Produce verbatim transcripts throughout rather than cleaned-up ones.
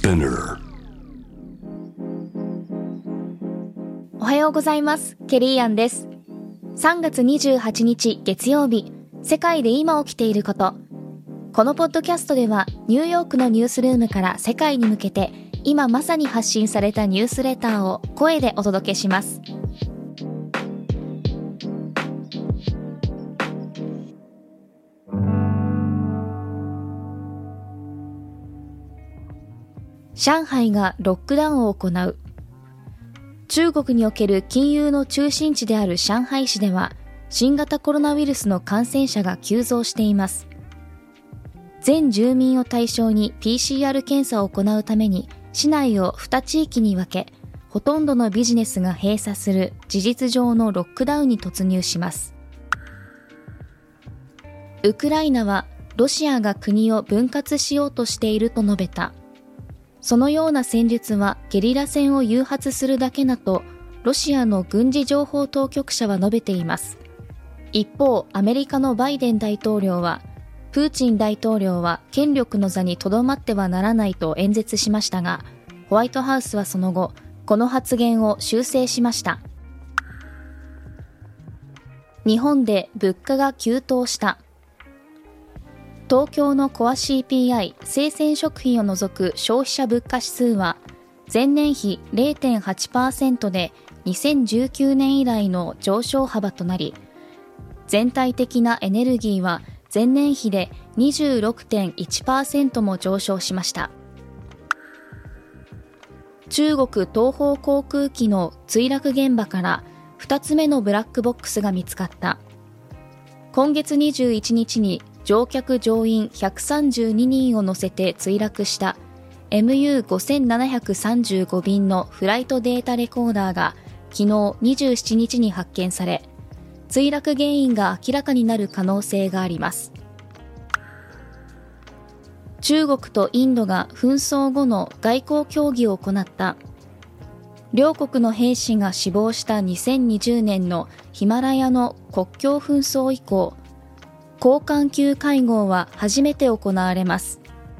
Spinner。 おはようございます。ケリーアンです。さんがつにじゅうはちにち月曜日、世界で今起きていること。このポッドキャストではニューヨークのニュースルームから世界に向けて今まさに発信されたニュースレターを声でお届けします。上海がロックダウンを行う。中国における金融の中心地である上海市では新型コロナウイルスの感染者が急増しています。全住民を対象に ピーシーアール 検査を行うために市内をに地域に分け、ほとんどのビジネスが閉鎖する事実上のロックダウンに突入します。ウクライナはロシアが国を分割しようとしていると述べた。そのような戦術はゲリラ戦を誘発するだけだとロシアの軍事情報当局者は述べています。一方、アメリカのバイデン大統領はプーチン大統領は権力の座にとどまってはならないと演説しましたが、ホワイトハウスはその後、この発言を修正しました。日本で物価が急騰した。東京のコア シーピーアイ 生鮮食品を除く消費者物価指数は前年比 れいてんはちパーセント でにせんじゅうきゅうねん以来の上昇幅となり、全体的なエネルギーは前年比で にじゅうろくてんいちパーセント も上昇しました。中国東方航空機の墜落現場からふたつめのブラックボックスが見つかった。今月にじゅういちにちに乗客乗員ひゃくさんじゅうににんを乗せて墜落した エムユーごせんななひゃくさんじゅうご 便のフライトデータレコーダーが昨日にじゅうしちにちに発見され、墜落原因が明らかになる可能性があります。中国とインドが紛争後の外交協議を行った。両国の兵士が死亡したにせんにじゅうねんのヒマラヤの国境紛争以降、高官級会合は初めて行われます。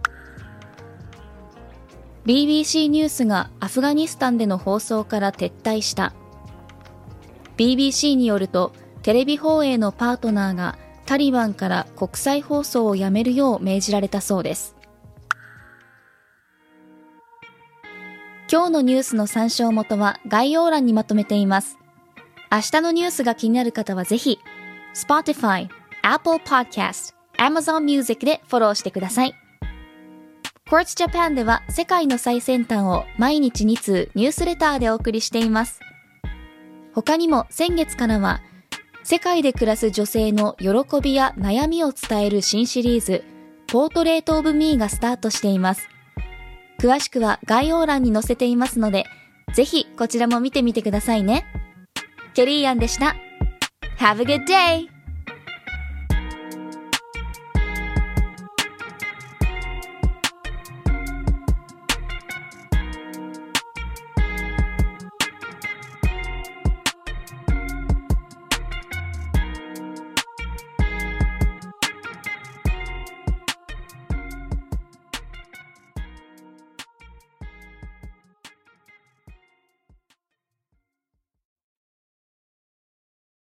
ビービーシー ニュースがアフガニスタンでの放送から撤退した。ビービーシー によると、テレビ放映のパートナーがタリバンから国際放送をやめるよう命じられたそうです。今日のニュースの参照元は概要欄にまとめています。明日のニュースが気になる方はぜひ Spotify、Apple Podcast、Amazon Music でフォローしてください。Quartz Japan では世界の最先端を毎日に通ニュースレターでお送りしています。他にも先月からは世界で暮らす女性の喜びや悩みを伝える新シリーズポートレートオブミーがスタートしています。詳しくは概要欄に載せていますので、ぜひこちらも見てみてくださいね。ケリーアンでした。Have a good day!